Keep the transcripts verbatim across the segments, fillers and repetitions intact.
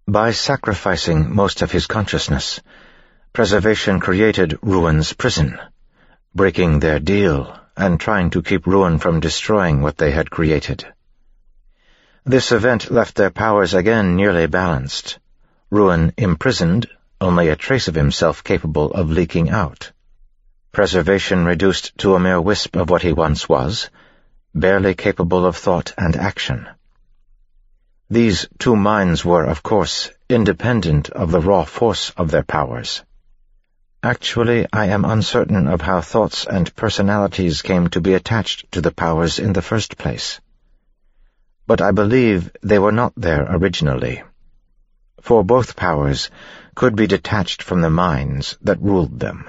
By sacrificing most of his consciousness, Preservation created Ruin's prison, breaking their deal and trying to keep Ruin from destroying what they had created. This event left their powers again nearly balanced. Ruin imprisoned, only a trace of himself capable of leaking out. Preservation reduced to a mere wisp of what he once was, barely capable of thought and action. These two minds were, of course, independent of the raw force of their powers. Actually, I am uncertain of how thoughts and personalities came to be attached to the powers in the first place. But I believe they were not there originally, for both powers could be detached from the minds that ruled them.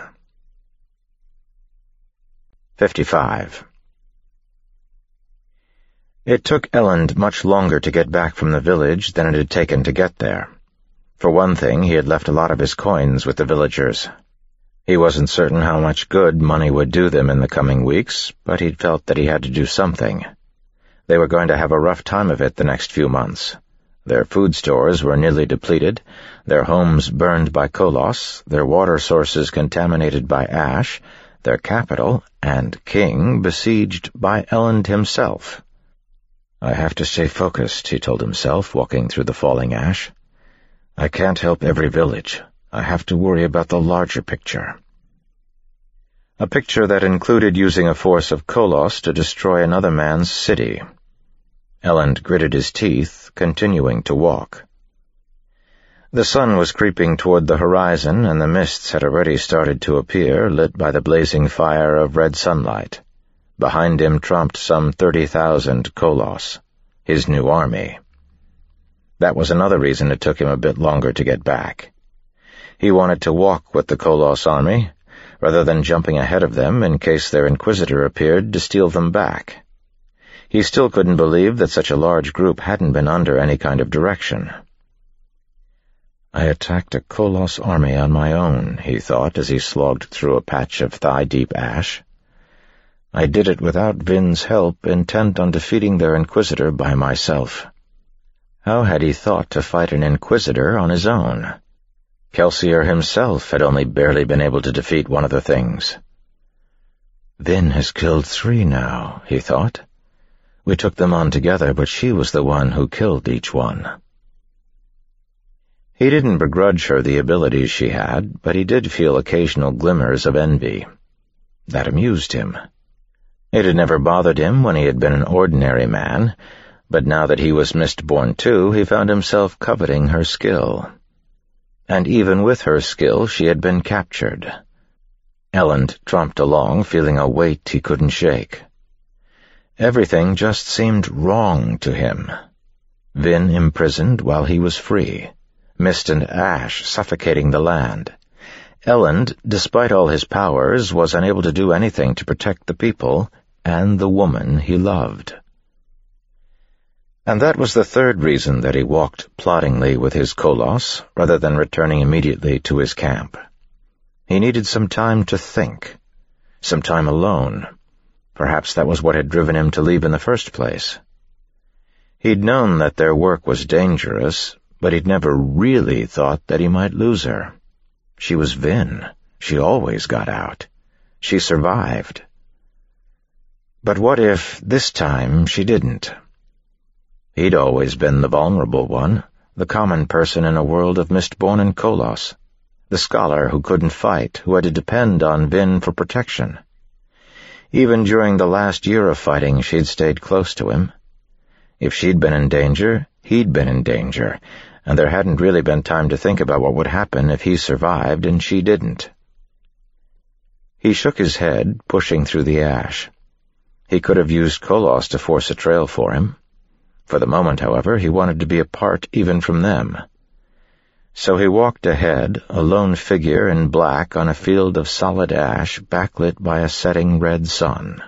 fifty-five. It took Elend much longer to get back from the village than it had taken to get there. For one thing, he had left a lot of his coins with the villagers. He wasn't certain how much good money would do them in the coming weeks, but he'd felt that he had to do something. They were going to have a rough time of it the next few months. Their food stores were nearly depleted, their homes burned by Koloss, their water sources contaminated by ash, their capital and king besieged by Elend himself. I have to stay focused, he told himself, walking through the falling ash. I can't help every village. I have to worry about the larger picture. A picture that included using a force of Koloss to destroy another man's city. Elend gritted his teeth, continuing to walk. The sun was creeping toward the horizon, and the mists had already started to appear, lit by the blazing fire of red sunlight. Behind him tromped some thirty thousand Koloss, his new army. That was another reason it took him a bit longer to get back. He wanted to walk with the Koloss army, rather than jumping ahead of them in case their Inquisitor appeared to steal them back. He still couldn't believe that such a large group hadn't been under any kind of direction. I attacked a Koloss army on my own, he thought as he slogged through a patch of thigh-deep ash. I did it without Vin's help, intent on defeating their Inquisitor by myself. How had he thought to fight an Inquisitor on his own? Kelsier himself had only barely been able to defeat one of the things. Vin has killed three now, he thought. We took them on together, but she was the one who killed each one. He didn't begrudge her the abilities she had, but he did feel occasional glimmers of envy. That amused him. It had never bothered him when he had been an ordinary man, but now that he was Mistborn too, he found himself coveting her skill. And even with her skill, she had been captured. Elend tromped along, feeling a weight he couldn't shake. Everything just seemed wrong to him. Vin imprisoned while he was free, mist and ash suffocating the land. Elend, despite all his powers, was unable to do anything to protect the people and the woman he loved. And that was the third reason that he walked ploddingly with his Koloss, rather than returning immediately to his camp. He needed some time to think, some time alone. Perhaps that was what had driven him to leave in the first place. He'd known that their work was dangerous, but he'd never really thought that he might lose her. She was Vin. She always got out. She survived. But what if, this time, she didn't? He'd always been the vulnerable one, the common person in a world of Mistborn and Koloss, the scholar who couldn't fight, who had to depend on Vin for protection. Even during the last year of fighting, she'd stayed close to him. If she'd been in danger, he'd been in danger, and there hadn't really been time to think about what would happen if he survived and she didn't. He shook his head, pushing through the ash. He could have used Koloss to force a trail for him. For the moment, however, he wanted to be apart even from them. So he walked ahead, a lone figure in black on a field of solid ash backlit by a setting red sun.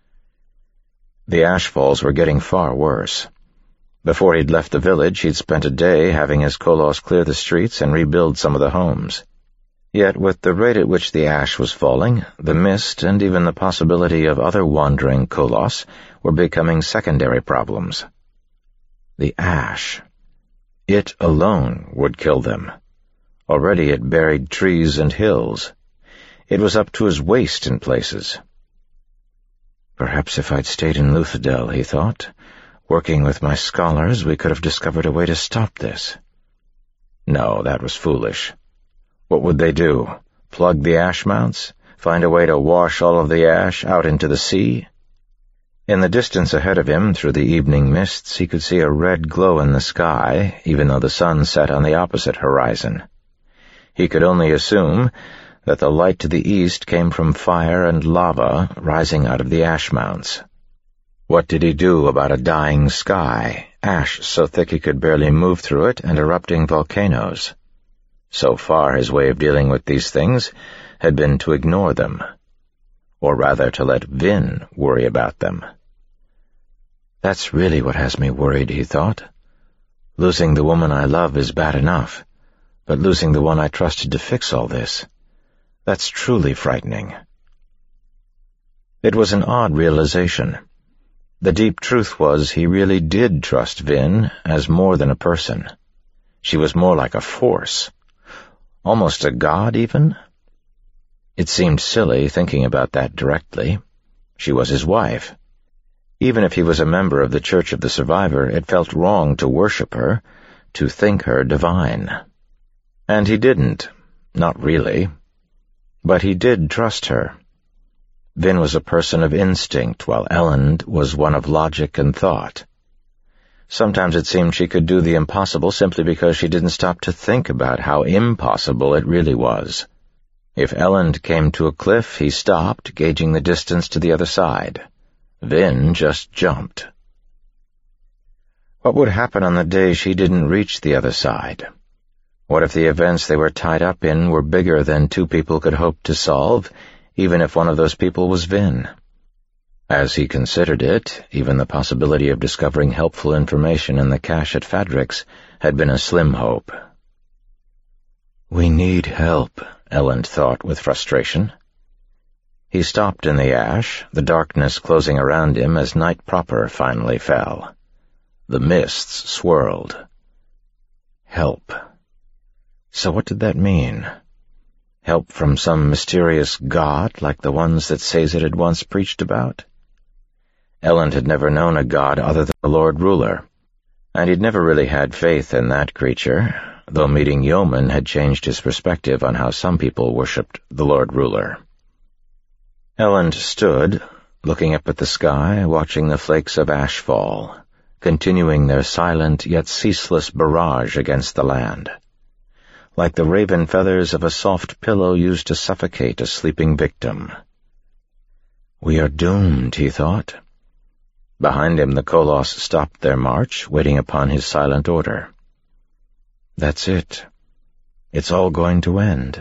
The ashfalls were getting far worse. Before he'd left the village, he'd spent a day having his Koloss clear the streets and rebuild some of the homes. Yet with the rate at which the ash was falling, the mist and even the possibility of other wandering Koloss were becoming secondary problems. The ash. It alone would kill them. Already it buried trees and hills. It was up to his waist in places. Perhaps if I'd stayed in Luthadel, he thought, working with my scholars, we could have discovered a way to stop this. No, that was foolish. What would they do? Plug the ash mounts? Find a way to wash all of the ash out into the sea? In the distance ahead of him, through the evening mists, he could see a red glow in the sky, even though the sun set on the opposite horizon. He could only assume that the light to the east came from fire and lava rising out of the ash mounts. What did he do about a dying sky, ash so thick he could barely move through it, and erupting volcanoes? So far, his way of dealing with these things had been to ignore them, or rather to let Vin worry about them. That's really what has me worried, he thought. Losing the woman I love is bad enough, but losing the one I trusted to fix all this, that's truly frightening. It was an odd realization. The deep truth was he really did trust Vin as more than a person. She was more like a force. Almost a god, even? It seemed silly thinking about that directly. She was his wife. Even if he was a member of the Church of the Survivor, it felt wrong to worship her, to think her divine. And he didn't. Not really. But he did trust her. Vin was a person of instinct, while Elend was one of logic and thought. Sometimes it seemed she could do the impossible simply because she didn't stop to think about how impossible it really was. If Elend came to a cliff, he stopped, gauging the distance to the other side. Vin just jumped. What would happen on the day she didn't reach the other side? What if the events they were tied up in were bigger than two people could hope to solve, even if one of those people was Vin? As he considered it, even the possibility of discovering helpful information in the cache at Fadrix had been a slim hope. We need help, Elend thought with frustration. He stopped in the ash, the darkness closing around him as night proper finally fell. The mists swirled. Help. So what did that mean? Help from some mysterious god like the ones that Sazed had once preached about? Elend had never known a god other than the Lord Ruler, and he'd never really had faith in that creature, though meeting Yeoman had changed his perspective on how some people worshipped the Lord Ruler. Elend stood, looking up at the sky, watching the flakes of ash fall, continuing their silent yet ceaseless barrage against the land, like the raven feathers of a soft pillow used to suffocate a sleeping victim. We are doomed, he thought. Behind him the Koloss stopped their march, waiting upon his silent order. That's it. It's all going to end.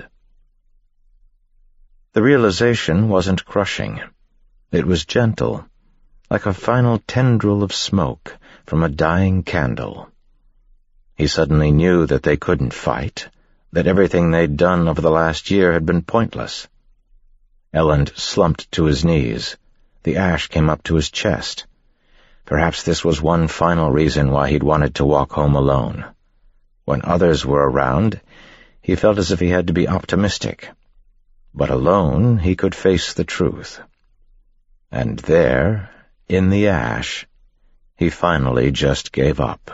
The realization wasn't crushing. It was gentle, like a final tendril of smoke from a dying candle. He suddenly knew that they couldn't fight, that everything they'd done over the last year had been pointless. Elend slumped to his knees. The ash came up to his chest. Perhaps this was one final reason why he'd wanted to walk home alone. When others were around, he felt as if he had to be optimistic. But alone, he could face the truth. And there, in the ash, he finally just gave up.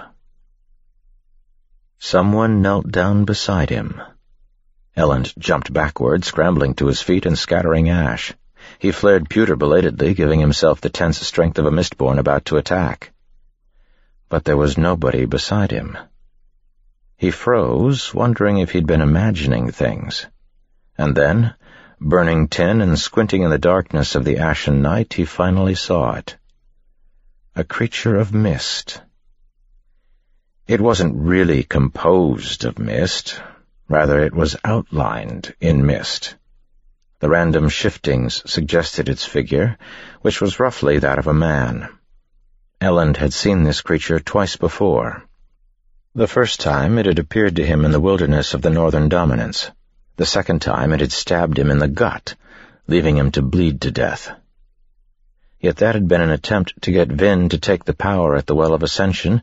Someone knelt down beside him. Elend jumped backward, scrambling to his feet and scattering ash. He flared pewter belatedly, giving himself the tense strength of a Mistborn about to attack. But there was nobody beside him. He froze, wondering if he'd been imagining things. And then, burning tin and squinting in the darkness of the ashen night, he finally saw it. A creature of mist. It wasn't really composed of mist. Rather, it was outlined in mist. The random shiftings suggested its figure, which was roughly that of a man. Elend had seen this creature twice before. The first time it had appeared to him in the wilderness of the Northern Dominance. The second time it had stabbed him in the gut, leaving him to bleed to death. Yet that had been an attempt to get Vin to take the power at the Well of Ascension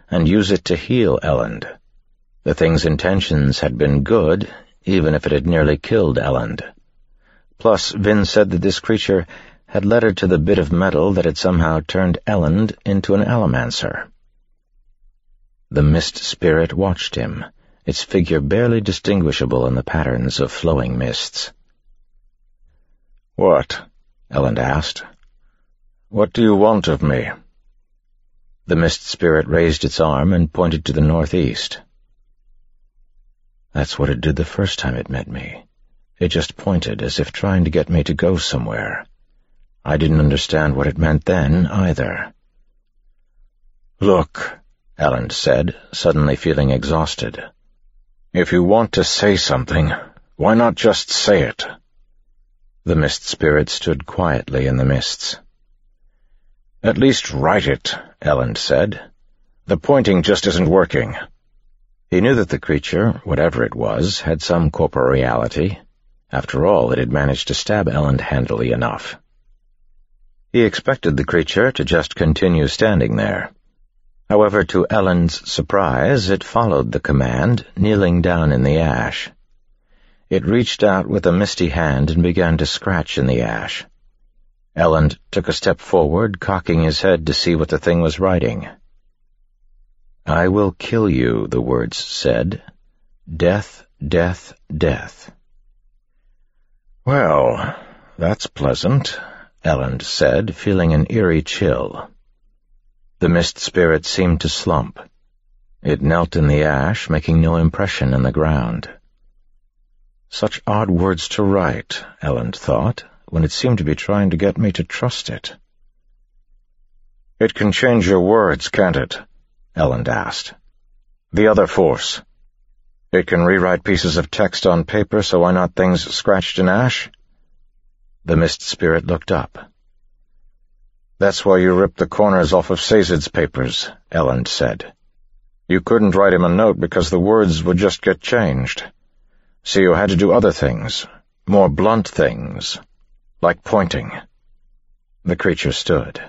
and use it to heal Elend. The thing's intentions had been good, even if it had nearly killed Elend. Plus, Vin said that this creature had led her to the bit of metal that had somehow turned Elend into an Allomancer. The mist spirit watched him, its figure barely distinguishable in the patterns of flowing mists. "What?" Elend asked. "What do you want of me?" The mist spirit raised its arm and pointed to the northeast. "That's what it did the first time it met me. It just pointed as if trying to get me to go somewhere. I didn't understand what it meant then, either." "Look," Elend said, suddenly feeling exhausted. "If you want to say something, why not just say it?" The mist spirit stood quietly in the mists. "At least write it," Elend said. "The pointing just isn't working." He knew that the creature, whatever it was, had some corporeality. After all, it had managed to stab Elend handily enough. He expected the creature to just continue standing there. However, to Elend's surprise, it followed the command, kneeling down in the ash. It reached out with a misty hand and began to scratch in the ash. Elend took a step forward, cocking his head to see what the thing was writing. "I will kill you," the words said. "Death, death, death." "Well, that's pleasant," Elend said, feeling an eerie chill. The mist spirit seemed to slump. It knelt in the ash, making no impression in the ground. Such odd words to write, Elend thought, when it seemed to be trying to get me to trust it. "It can change your words, can't it?" Elend asked. "The other force. It can rewrite pieces of text on paper, so why not things scratched in ash?" The mist spirit looked up. "That's why you ripped the corners off of Sazed's papers," Elend said. "You couldn't write him a note because the words would just get changed. So you had to do other things, more blunt things, like pointing." The creature stood.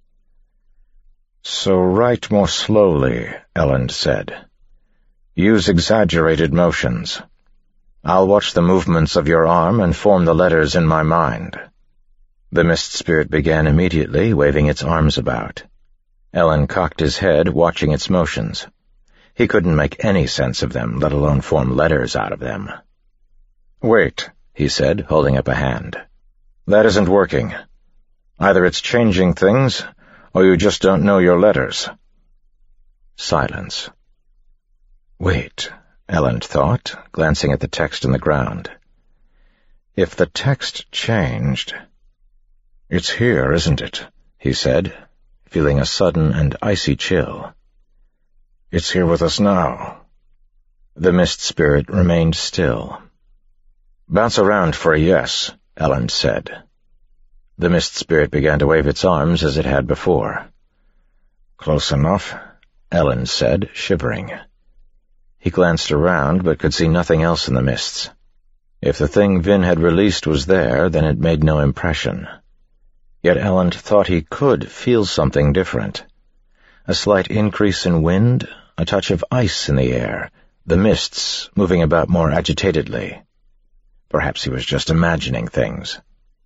"So write more slowly," Elend said. "Use exaggerated motions. I'll watch the movements of your arm and form the letters in my mind." The mist spirit began immediately, waving its arms about. Elend cocked his head, watching its motions. He couldn't make any sense of them, let alone form letters out of them. "Wait," he said, holding up a hand. "That isn't working. Either it's changing things, or you just don't know your letters." Silence. "Wait," Elend thought, glancing at the text on the ground. "If the text changed—" "It's here, isn't it?" he said, feeling a sudden and icy chill. "It's here with us now." The mist spirit remained still. "Bounce around for a yes," Elend said. The mist spirit began to wave its arms as it had before. "Close enough," Elend said, shivering. He glanced around, but could see nothing else in the mists. If the thing Vin had released was there, then it made no impression. Yet Elend thought he could feel something different. A slight increase in wind, a touch of ice in the air, the mists moving about more agitatedly. Perhaps he was just imagining things.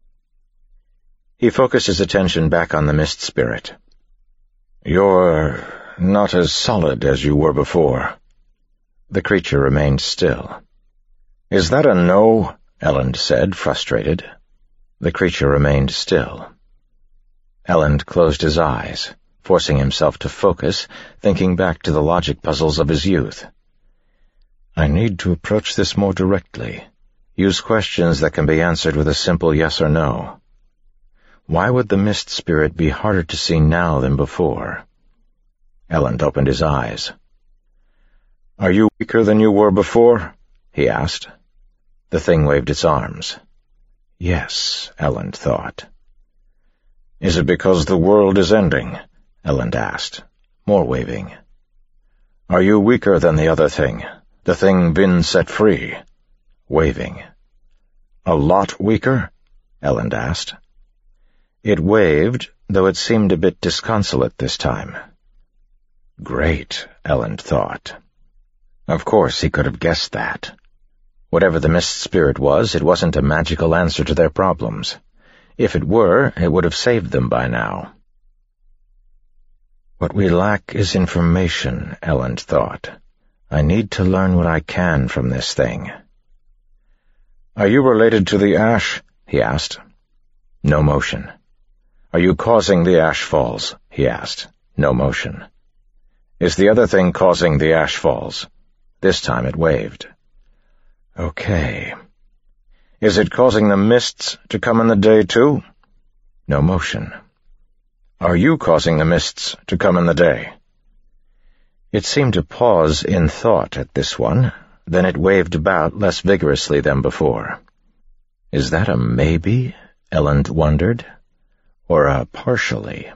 He focused his attention back on the mist spirit. "You're not as solid as you were before." The creature remained still. "Is that a no?" Elend said, frustrated. The creature remained still. Elend closed his eyes, forcing himself to focus, thinking back to the logic puzzles of his youth. "I need to approach this more directly. Use questions that can be answered with a simple yes or no. Why would the mist spirit be harder to see now than before?" Elend opened his eyes. "Are you weaker than you were before?" he asked. The thing waved its arms. Yes, Elend thought. "Is it because the world is ending?" Elend asked, more waving. "Are you weaker than the other thing, the thing Vin set free?" Waving. "A lot weaker?" Elend asked. It waved, though it seemed a bit disconsolate this time. Great, Elend thought. Of course he could have guessed that. Whatever the mist spirit was, it wasn't a magical answer to their problems. If it were, it would have saved them by now. What we lack is information, Elend thought. I need to learn what I can from this thing. Are you related to the ash? He asked. No motion. Are you causing the ash falls? He asked. No motion. Is the other thing causing the ash falls? This time it waved. Okay. Is it causing the mists to come in the day too? No motion. Are you causing the mists to come in the day? It seemed to pause in thought at this one, then it waved about less vigorously than before. Is that a maybe? Elend wondered. Or a partially?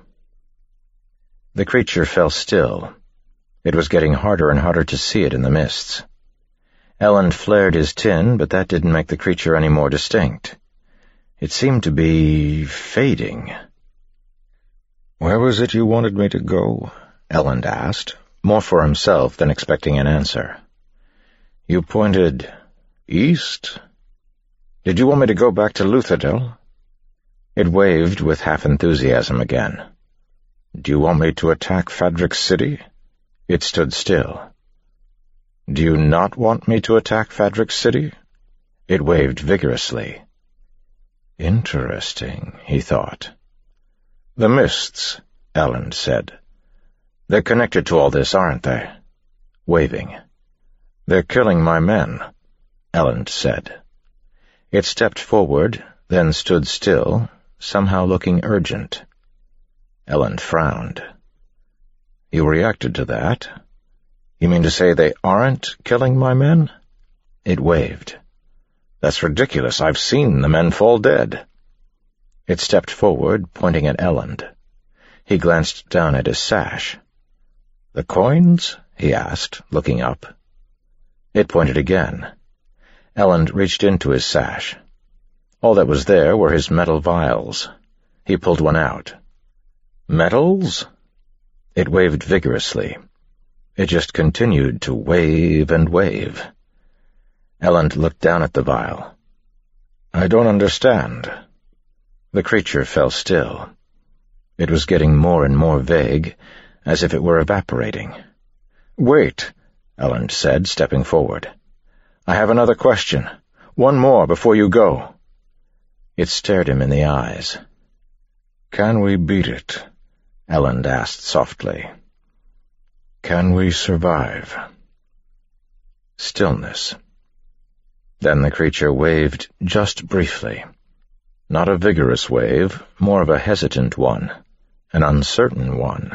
The creature fell still. It was getting harder and harder to see it in the mists. Elend flared his tin, but that didn't make the creature any more distinct. It seemed to be fading. "Where was it you wanted me to go?" Elend asked, more for himself than expecting an answer. "You pointed east? Did you want me to go back to Luthadel?" It waved with half-enthusiasm again. "Do you want me to attack Fadrix City?" It stood still. "Do you not want me to attack Fadrix City?" It waved vigorously. Interesting, he thought. "The mists," Elend said. "They're connected to all this, aren't they?" Waving. "They're killing my men," Elend said. It stepped forward, then stood still, somehow looking urgent. Elend frowned. "You reacted to that? You mean to say they aren't killing my men?" It waved. "That's ridiculous. I've seen the men fall dead." It stepped forward, pointing at Elend. He glanced down at his sash. "The coins?" he asked, looking up. It pointed again. Elend reached into his sash. All that was there were his metal vials. He pulled one out. "Metals?" It waved vigorously. It just continued to wave and wave. Elend looked down at the vial. "I don't understand." The creature fell still. It was getting more and more vague, as if it were evaporating. "Wait," Elend said, stepping forward. "I have another question. One more before you go." It stared him in the eyes. "Can we beat it?" Elend asked softly. "Can we survive?" Stillness. Then the creature waved just briefly. Not a vigorous wave, more of a hesitant one, an uncertain one.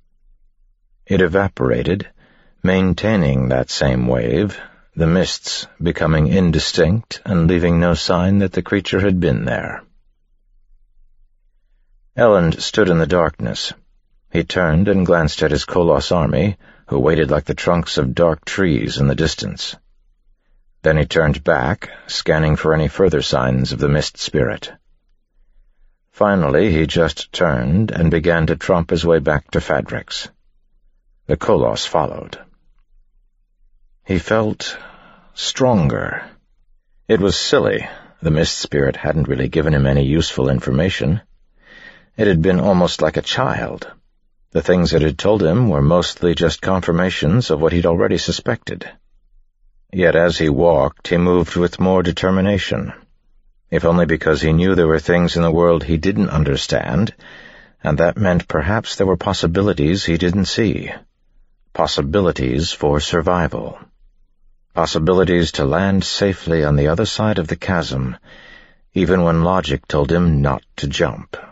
It evaporated, maintaining that same wave, the mists becoming indistinct and leaving no sign that the creature had been there. Elend stood in the darkness. He turned and glanced at his Koloss army, who waited like the trunks of dark trees in the distance. Then he turned back, scanning for any further signs of the mist spirit. Finally he just turned and began to tromp his way back to Fadrix. The Koloss followed. He felt stronger. It was silly. The mist spirit hadn't really given him any useful information. It had been almost like a child. The things it had told him were mostly just confirmations of what he'd already suspected. Yet as he walked, he moved with more determination, if only because he knew there were things in the world he didn't understand, and that meant perhaps there were possibilities he didn't see. Possibilities for survival. Possibilities to land safely on the other side of the chasm, even when logic told him not to jump.